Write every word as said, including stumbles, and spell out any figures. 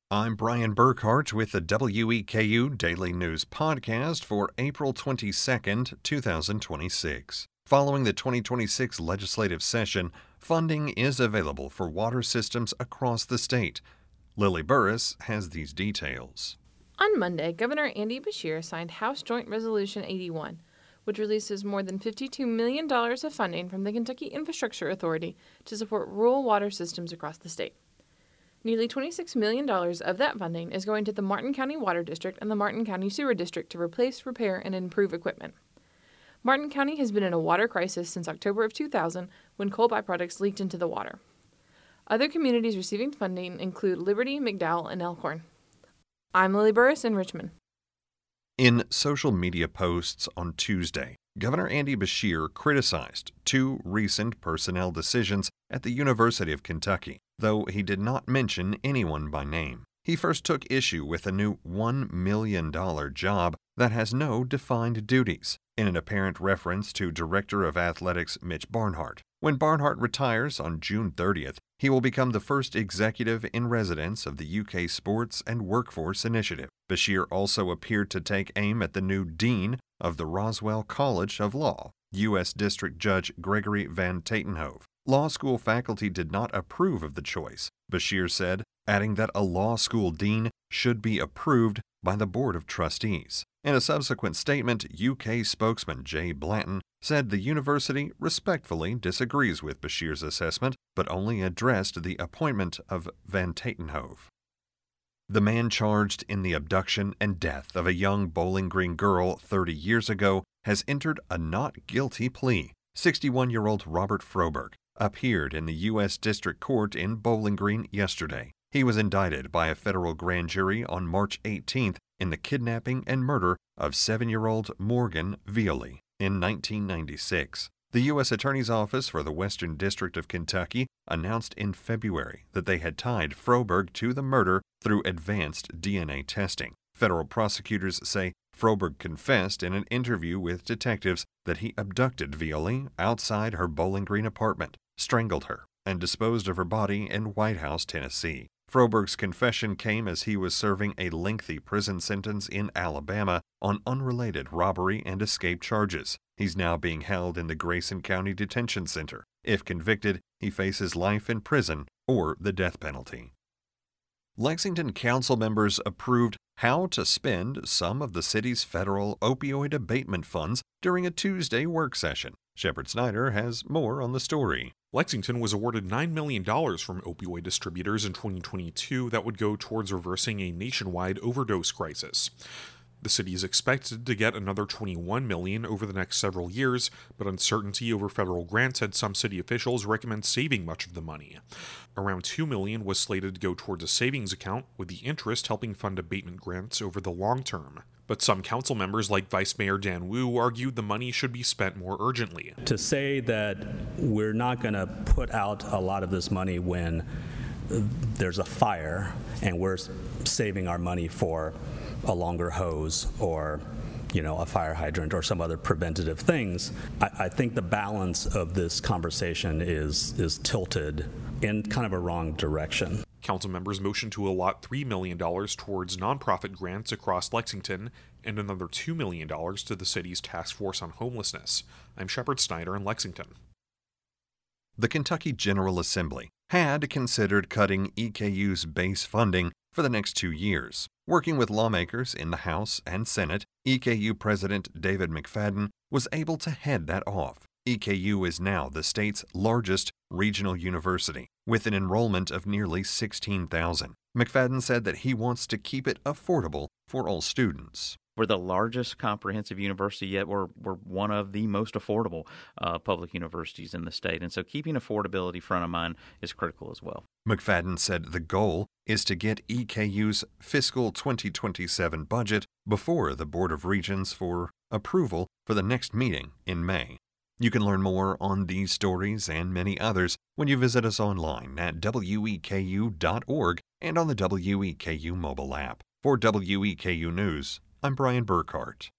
I'm Brian Burkhart with the W E K U Daily News Podcast for April twenty-second, two thousand twenty-six. Following the twenty twenty-six legislative session, funding is available for water systems across the state. Lily Burris has these details. On Monday, Governor Andy Beshear signed House Joint Resolution eighty-one, which releases more than fifty-two million dollars of funding from the Kentucky Infrastructure Authority to support rural water systems across the state. Nearly twenty-six million dollars of that funding is going to the Martin County Water District and the Martin County Sewer District to replace, repair, and improve equipment. Martin County has been in a water crisis since October of two thousand when coal byproducts leaked into the water. Other communities receiving funding include Liberty, McDowell, and Elkhorn. I'm Lily Burris in Richmond. In social media posts on Tuesday, Governor Andy Beshear criticized two recent personnel decisions at the University of Kentucky, though he did not mention anyone by name. He first took issue with a new one million dollars job that has no defined duties, in an apparent reference to Director of Athletics Mitch Barnhart. When Barnhart retires on June thirtieth, he will become the first executive in residence of the U K Sports and Workforce Initiative. Beshear also appeared to take aim at the new dean of the Roswell College of Law, U S District Judge Gregory Van Tatenhove. Law school faculty did not approve of the choice, Beshear said, adding that a law school dean should be approved by the Board of Trustees. In a subsequent statement, U K spokesman Jay Blanton said the university respectfully disagrees with Beshear's assessment, but only addressed the appointment of Van Tatenhove. The man charged in the abduction and death of a young Bowling Green girl thirty years ago has entered a not guilty plea. sixty-one-year-old Robert Froberg appeared in the U S District Court in Bowling Green yesterday. He was indicted by a federal grand jury on March eighteenth in the kidnapping and murder of seven-year-old Morgan Violi in nineteen ninety-six. The U S Attorney's Office for the Western District of Kentucky announced in February that they had tied Froberg to the murder through advanced D N A testing. Federal prosecutors say Froberg confessed in an interview with detectives that he abducted Violi outside her Bowling Green apartment, strangled her, and disposed of her body in White House, Tennessee. Froberg's confession came as he was serving a lengthy prison sentence in Alabama on unrelated robbery and escape charges. He's now being held in the Grayson County Detention Center. If convicted, he faces life in prison or the death penalty. Lexington council members approved how to spend some of the city's federal opioid abatement funds during a Tuesday work session. Shepard Snyder has more on the story. Lexington was awarded nine million dollars from opioid distributors in twenty twenty-two that would go towards reversing a nationwide overdose crisis. The city is expected to get another twenty-one million dollars over the next several years, but uncertainty over federal grants had some city officials recommend saving much of the money. Around two million dollars was slated to go towards a savings account, with the interest helping fund abatement grants over the long term. But some council members, like Vice Mayor Dan Wu, argued the money should be spent more urgently. To say that we're not going to put out a lot of this money when there's a fire and we're saving our money for a longer hose or, you know, a fire hydrant or some other preventative things, I, I think the balance of this conversation is is tilted in kind of a wrong direction. Council members motioned to allot three million dollars towards nonprofit grants across Lexington and another two million dollars to the city's task force on homelessness. I'm Shepard Snyder in Lexington. The Kentucky General Assembly had considered cutting E K U's base funding for the next two years. Working with lawmakers in the House and Senate, E K U President David McFadden was able to head that off. E K U is now the state's largest regional university, with an enrollment of nearly sixteen thousand. McFadden said that he wants to keep it affordable for all students. We're the largest comprehensive university yet. We're, we're one of the most affordable uh, public universities in the state. And so keeping affordability front of mind is critical as well. McFadden said the goal is to get E K U's fiscal twenty twenty-seven budget before the Board of Regents for approval for the next meeting in May. You can learn more on these stories and many others when you visit us online at W E K U dot org and on the W E K U mobile app. For W E K U News, I'm Brian Burkhart.